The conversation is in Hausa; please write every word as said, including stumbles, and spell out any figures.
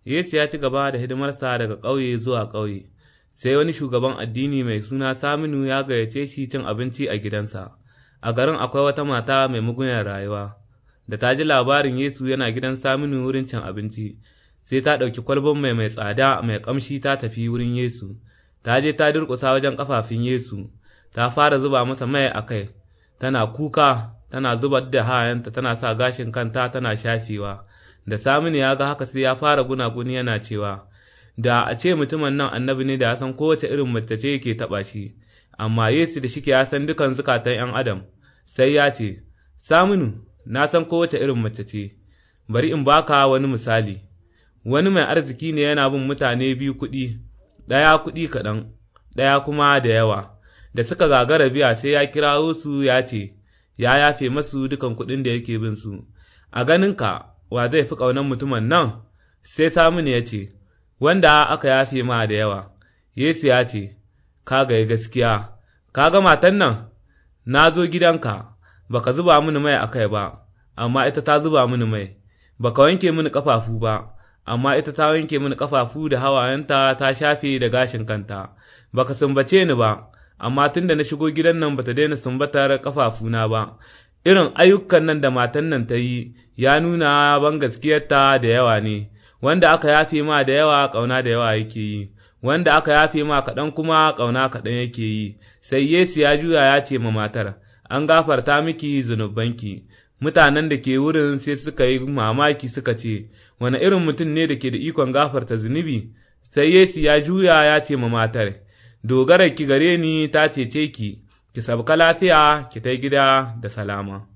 Yesu ya ci gaba da hidimarsa daga ƙauye zuwa ƙauye, sai wani shugaban addini mai suna Saminu ya gayyace shi cin abinci a gidansa. A garin akwai wata mata mai mugunyar rayuwa, da ta ji labarin Yesu yana gidan Saminu wurin cin abinci, sai ta ɗauki kwalban mai mai tsada mai ƙamshi ta tafi wurin Yesu, ta je ta durƙusa wajen ƙafafun Yesu, ta fara zuba masa mai a kai, tana kuka, tana zubar da hayanta, tana sa gashin kanta tana shafewa. Da Saminu ya ga haka sai ya fara gunaguni yana cewa, da a ce mutumin nan annabi ne da ya san kowace irin mace ce yake taɓa shi, amma Yesu da shike ya san dukan zukatan ’yan adam, sai ya ce, Saminu, na san kowace irin mace ce, bari in baka wani misali. Wani mai arziki ne yana bin mutane biyu kuɗi, ɗaya kuɗi kaɗan, ɗaya kuma da yawa, da suka gagara biya sai ya kirawo su ya ce, ya yafe masu dukan kuɗin da yake bin su. A ganinka, wa zai fi ƙaunar mutumin nan? Sai Saminu ya ce, wanda aka yafe ma da yawa. Yesu ya ce, ka ga gaskiya, ka ga matan nan, na zo gidanka, baka zuba mini mai a kai ba, amma ita ta zuba mini mai, baka wanke mini ƙafafu ba, amma ita ta wanke mini ƙafafu da hawayenta ta shafe da gashin kanta, baka sumbace ni ba, amma tun da na shigo gidan nan bata daina sumbatar ƙafafuna ba. Irin ayyukan nan da matan nan ta yi ya nuna ban gaskiyarta da yawa ne, wanda aka yafe ma da yawa ƙauna da yawa yake yi, wanda aka yafe ma kaɗan kuma ƙauna kaɗan yake yi. Sai Yesu ya juya ya ce ma matar, an gafarta miki zunubanki. Mutanen da ke wurin sai suka yi mamaki suka ce, wane irin mutum ne da ke da ikon gafarta zunubi? Sai Yesu ya juya ya ce ma matar, dogara ki gare ni ta cece ki, ki sabka lafiya ki ta gida da salama.